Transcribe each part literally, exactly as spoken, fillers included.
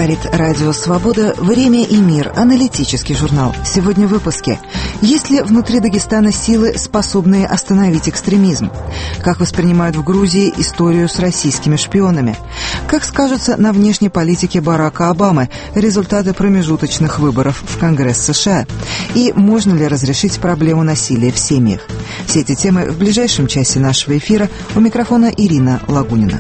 Говорит Радио Свобода. Время и мир. Аналитический журнал. Сегодня в выпуске. Есть ли внутри Дагестана силы, способные остановить экстремизм? Как воспринимают в Грузии историю с российскими шпионами? Как скажутся на внешней политике Барака Обамы результаты промежуточных выборов в Конгресс США? И можно ли разрешить проблему насилия в семьях? Все эти темы в ближайшем часе нашего эфира. У микрофона Ирина Лагунина.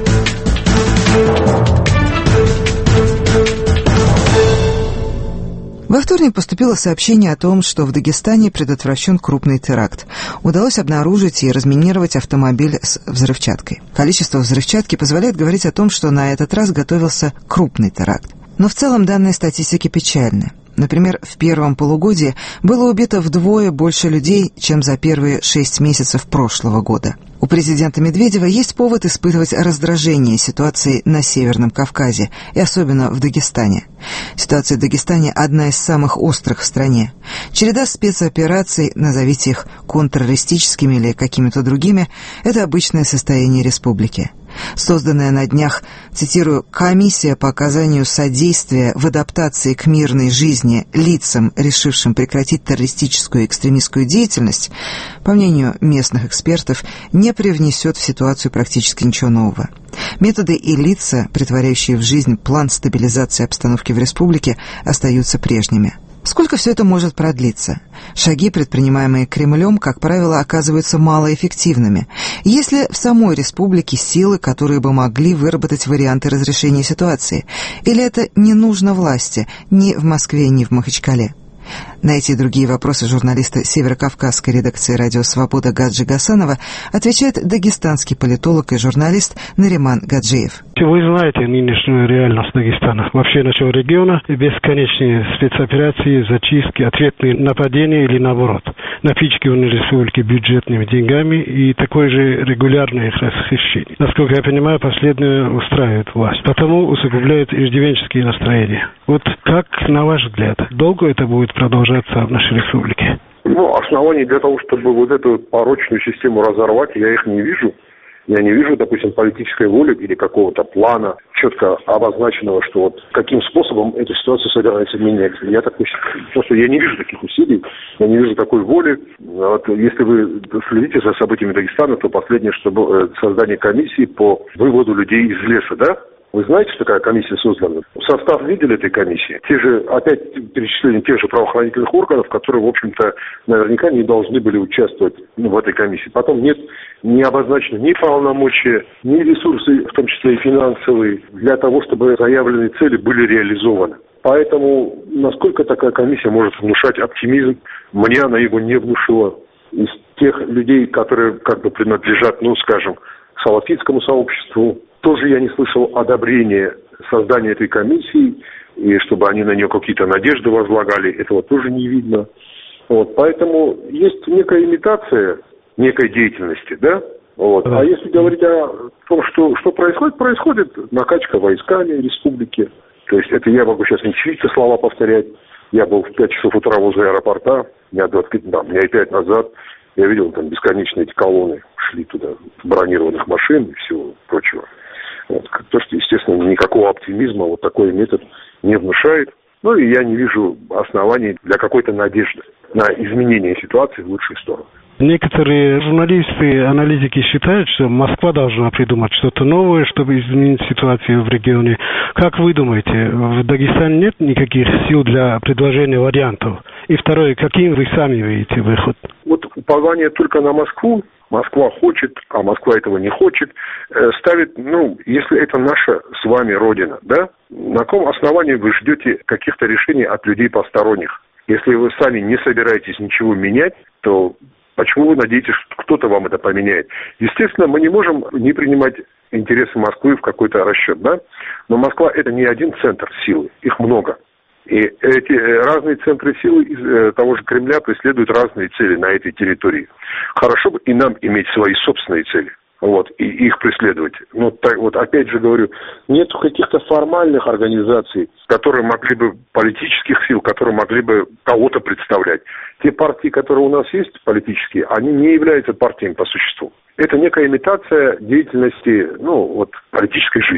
Во вторник поступило сообщение о том, что в Дагестане предотвращен крупный теракт. Удалось обнаружить и разминировать автомобиль с взрывчаткой. Количество взрывчатки позволяет говорить о том, что на этот раз готовился крупный теракт. Но в целом данные статистики печальны. Например, в первом полугодии было убито вдвое больше людей, чем за первые шесть месяцев прошлого года. У президента Медведева есть повод испытывать раздражение ситуацией на Северном Кавказе, и особенно в Дагестане. Ситуация в Дагестане одна из самых острых в стране. Череда спецопераций, назовите их контртеррористическими или какими-то другими, это обычное состояние республики. Созданная на днях, цитирую, «комиссия по оказанию содействия в адаптации к мирной жизни лицам, решившим прекратить террористическую и экстремистскую деятельность», по мнению местных экспертов, не привнесет в ситуацию практически ничего нового. Методы и лица, претворяющие в жизнь план стабилизации обстановки в республике, остаются прежними. Сколько все это может продлиться? Шаги, предпринимаемые Кремлем, как правило, оказываются малоэффективными. Есть ли в самой республике силы, которые бы могли выработать варианты разрешения ситуации? Или это не нужно власти ни в Москве, ни в Махачкале? На эти и другие вопросы журналиста Северокавказской редакции «Радио Свобода» Гаджи Гасанова отвечает дагестанский политолог и журналист Нариман Гаджиев. Вы знаете нынешнюю реальность Дагестана, вообще нашего региона, бесконечные спецоперации, зачистки, ответные нападения или наоборот, напичкивание республики бюджетными деньгами и такое же регулярное их расхищение. Насколько я понимаю, последнее устраивает власть, потому усугубляют иждивенческие настроения. Вот как, на ваш взгляд, долго это будет продолжаться в нашей республике? Ну, оснований для того, чтобы вот эту порочную систему разорвать, я их не вижу. Я не вижу, допустим, политической воли или какого-то плана, четко обозначенного, что вот каким способом эту ситуацию собирается менять. Я так просто я не вижу таких усилий, я не вижу такой воли. Вот, если вы следите за событиями Дагестана, то последнее, что было создание комиссии по выводу людей из леса, да? Вы знаете, что такая комиссия создана? Состав видели этой комиссии? Те же, опять перечисление тех же правоохранительных органов, которые, в общем-то, наверняка не должны были участвовать ну, в этой комиссии. Потом нет не обозначено ни полномочия, ни ресурсы, в том числе и финансовые, для того, чтобы заявленные цели были реализованы. Поэтому, насколько такая комиссия может внушать оптимизм, мне она его не внушила. Из тех людей, которые как бы принадлежат, ну, скажем, салафитскому сообществу, тоже я не слышал одобрения создания этой комиссии, и чтобы они на нее какие-то надежды возлагали, этого тоже не видно. Вот, поэтому есть некая имитация некой деятельности, да? Вот. А если говорить о том, что, что происходит, происходит накачка войсками республики. То есть это я могу сейчас не чьи-то слова повторять. Я был в пять часов утра возле аэропорта, дня двадцать, да, дня пять назад. Я видел там бесконечные эти колонны, шли туда, бронированных машин и всего прочего. Вот. То, что, естественно, никакого оптимизма вот такой метод не внушает. Ну и я не вижу оснований для какой-то надежды на изменение ситуации в лучшую сторону. Некоторые журналисты, аналитики считают, что Москва должна придумать что-то новое, чтобы изменить ситуацию в регионе. Как вы думаете, в Дагестане нет никаких сил для предложения вариантов? И второе, каким вы сами видите выход? Вот упование только на Москву, Москва хочет, а Москва этого не хочет, ставит, ну, если это наша с вами родина, да, на каком основании вы ждете каких-то решений от людей посторонних? Если вы сами не собираетесь ничего менять, то почему вы надеетесь, что кто-то вам это поменяет? Естественно, мы не можем не принимать интересы Москвы в какой-то расчет, да? Но Москва – это не один центр силы, их много. И эти разные центры силы из того же Кремля преследуют разные цели на этой территории. Хорошо бы и нам иметь свои собственные цели. Вот, и их преследовать. Но так, вот опять же говорю, нет каких-то формальных организаций, которые могли бы, политических сил, которые могли бы кого-то представлять. Те партии, которые у нас есть, политические, они не являются партиями по существу. Это некая имитация деятельности, ну, вот, политической жизни.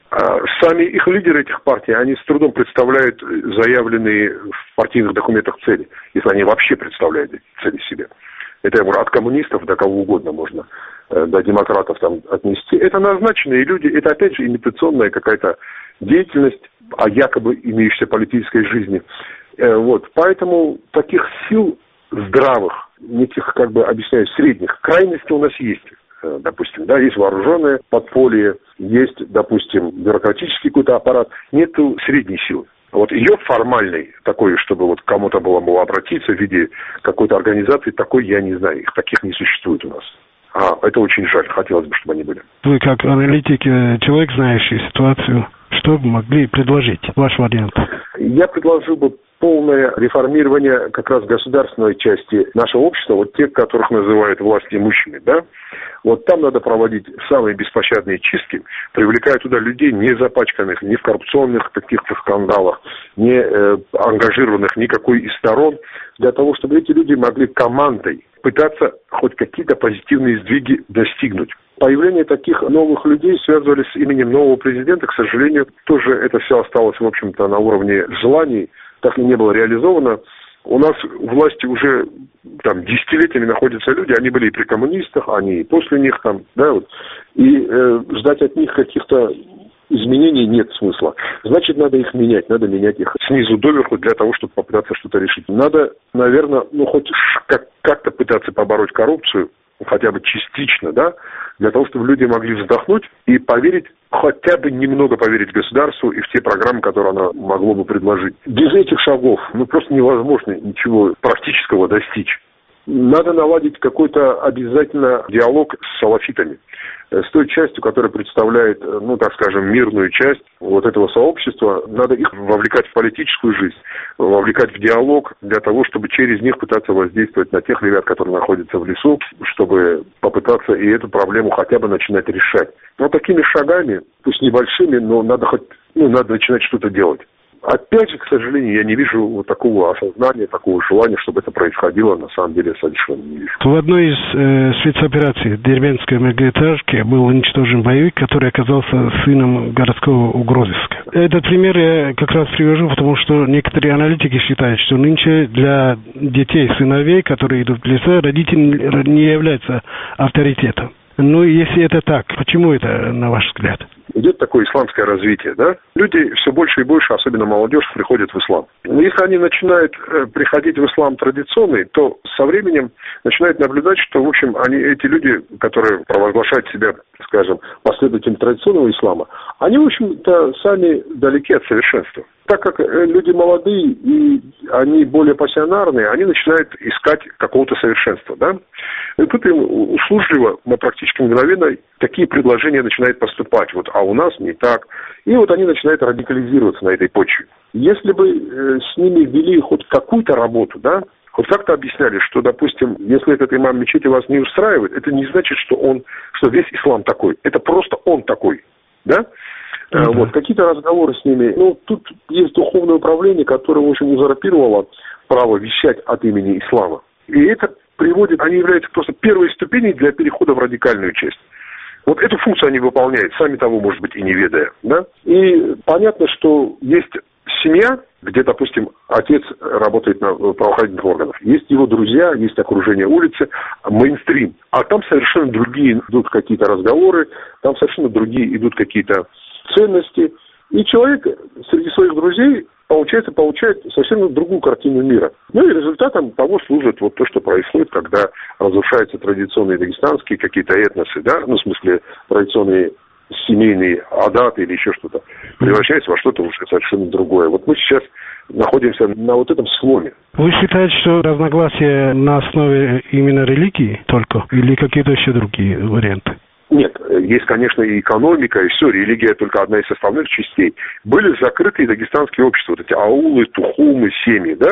А сами их лидеры этих партий, они с трудом представляют заявленные в партийных документах цели, если они вообще представляют эти цели себе. Это от коммунистов до кого угодно можно, до демократов там отнести. Это назначенные люди, это опять же имитационная какая-то деятельность о якобы имеющейся политической жизни. Вот. Поэтому таких сил здравых, неких, как бы объясняю, средних, крайности у нас есть. Допустим, да, есть вооруженное подполье, есть, допустим, бюрократический какой-то аппарат, нету средней силы. Вот ее формальной, такой, чтобы вот кому-то было могло обратиться в виде какой-то организации, такой я не знаю, их таких не существует у нас. А, это очень жаль, хотелось бы, чтобы они были. Вы как аналитик, человек, знающий ситуацию, что бы могли предложить, ваш вариант? Я предложил бы полное реформирование как раз государственной части нашего общества, вот тех, которых называют властимущими, да, вот там надо проводить самые беспощадные чистки, привлекая туда людей, не запачканных ни в коррупционных каких-то скандалах, не э, ангажированных никакой из сторон, для того, чтобы эти люди могли командой пытаться хоть какие-то позитивные сдвиги достигнуть. Появление таких новых людей связывали с именем нового президента, к сожалению, тоже это все осталось, в общем-то, на уровне желаний, так и не было реализовано. У нас в власти уже там десятилетиями находятся люди, они были и при коммунистах, они и после них там, да, вот, и э, ждать от них каких-то изменений нет смысла. Значит, надо их менять, надо менять их снизу доверху для того, чтобы попытаться что-то решить. Надо, наверное, ну хоть как- как-то пытаться побороть коррупцию, хотя бы частично, да, для того, чтобы люди могли вздохнуть и поверить, хотя бы немного поверить государству и в те программы, которые оно могло бы предложить. Без этих шагов, ну, просто невозможно ничего практического достичь. Надо наладить какой-то обязательно диалог с салафитами, с той частью, которая представляет, ну, так скажем, мирную часть вот этого сообщества. Надо их вовлекать в политическую жизнь, вовлекать в диалог для того, чтобы через них пытаться воздействовать на тех ребят, которые находятся в лесу, чтобы попытаться и эту проблему хотя бы начинать решать. Но такими шагами, пусть небольшими, но надо хоть, ну, надо начинать что-то делать. Опять же, к сожалению, я не вижу вот такого осознания, такого желания, чтобы это происходило, на самом деле, совершенно не вижу. В одной из э, спецопераций Дербентской многоэтажки был уничтожен боевик, который оказался сыном городского угрозыска. Этот пример я как раз привожу, потому что некоторые аналитики считают, что нынче для детей, сыновей, которые идут в леса, родитель не является авторитетом. Ну, если это так, почему это, на ваш взгляд? Идет такое исламское развитие, да? Люди все больше и больше, особенно молодежь, приходят в ислам. Но если они начинают э, приходить в ислам традиционный, то со временем начинают наблюдать, что, в общем, они, эти люди, которые провозглашают себя, скажем, последователями традиционного ислама, они, в общем-то, сами далеки от совершенства. Так как люди молодые и они более пассионарные, они начинают искать какого-то совершенства, да? И тут им услужливо, практически мгновенно, такие предложения начинают поступать. Вот, а у нас не так. И вот они начинают радикализироваться на этой почве. Если бы э, с ними вели хоть какую-то работу, да, хоть как-то объясняли, что, допустим, если этот имам мечети вас не устраивает, это не значит, что он, что весь ислам такой. Это просто он такой, да? Mm-hmm. Вот, какие-то разговоры с ними. Ну, тут есть духовное управление, которое, в общем, узурпировало право вещать от имени ислама. И это приводит, они являются просто первой ступеней для перехода в радикальную часть. Вот эту функцию они выполняют, сами того, может быть, и не ведая, да? И понятно, что есть семья, где, допустим, отец работает на правоохранительных органах, есть его друзья, есть окружение улицы, мейнстрим, а там совершенно другие идут какие-то разговоры, там совершенно другие идут какие-то ценности, и человек среди своих друзей, получается, получает совсем другую картину мира. Ну и результатом того служит вот то, что происходит, когда разрушаются традиционные дагестанские какие-то этносы, да, ну, в смысле, традиционные семейные адаты или еще что-то, превращается во что-то уже совершенно другое. Вот мы сейчас находимся на вот этом сломе. Вы считаете, что разногласия на основе именно религии только, или какие-то еще другие варианты? Нет, есть, конечно, и экономика, и все, религия только одна из составных частей. Были закрытые дагестанские общества, вот эти аулы, тухумы, семьи, да?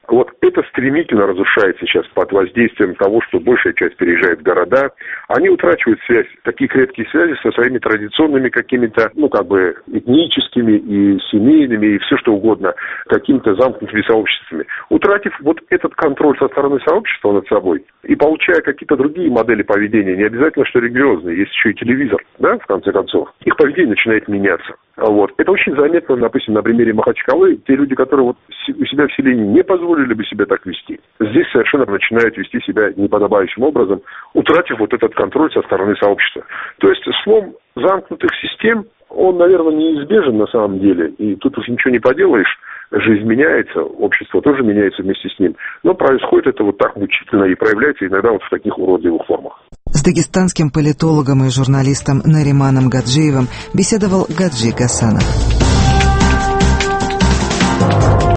Вот это стремительно разрушается сейчас под воздействием того, что большая часть переезжает в города. Они утрачивают связь, такие крепкие связи со своими традиционными какими-то, ну, как бы, этническими и семейными, и все что угодно, какими-то замкнутыми сообществами. Утратив вот этот контроль со стороны сообщества над собой и получая какие-то другие модели поведения, не обязательно, что религиозные, есть еще и телевизор, да, в конце концов, их поведение начинает меняться. Вот. Это очень заметно, допустим, на примере Махачкалы. Те люди, которые вот у себя в селении не позволили бы себя так вести, здесь совершенно начинают вести себя неподобающим образом, утратив вот этот контроль со стороны сообщества. То есть слом замкнутых систем, он, наверное, неизбежен на самом деле, и тут уж ничего не поделаешь. Жизнь меняется, общество тоже меняется вместе с ним, но происходит это вот так мучительно и проявляется иногда вот в таких уродливых формах. С дагестанским политологом и журналистом Нариманом Гаджиевым беседовал Гаджи Гасанов.